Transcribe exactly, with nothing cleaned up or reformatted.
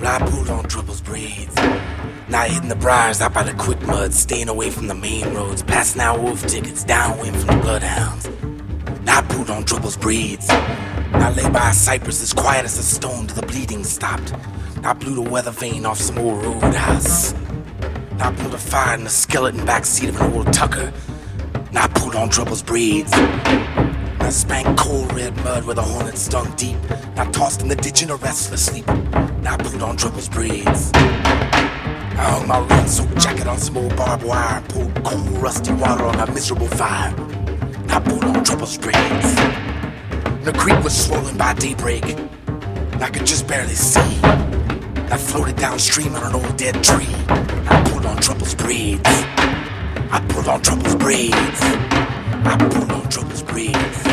I pulled on Trouble's braids. Now hitting the briars out by the quick mud, staying away from the main roads, passing out wolf tickets downwind from the bloodhounds. Now I pulled on Trouble's braids. Now I lay by a cypress as quiet as a stone till the bleeding stopped. Now I blew the weather vane off some old roadhouse. Now I pulled a fire in the skeleton backseat of an old Tucker. Now I pulled on Trouble's braids. Now I spanked cold red mud where the hornet stung deep. Now I tossed in the ditch in a restless sleep. Now I pulled on Trouble's braids. I hung my rain-soaked jacket on some old barbed wire and poured cold, rusty water on a miserable fire. Now I pulled on Trouble's braids. And the creek was swollen by daybreak, and I could just barely see. And I floated downstream on an old dead tree. I pulled on Trouble's braids. I pulled on Trouble's braids. I pulled on Trouble's braids.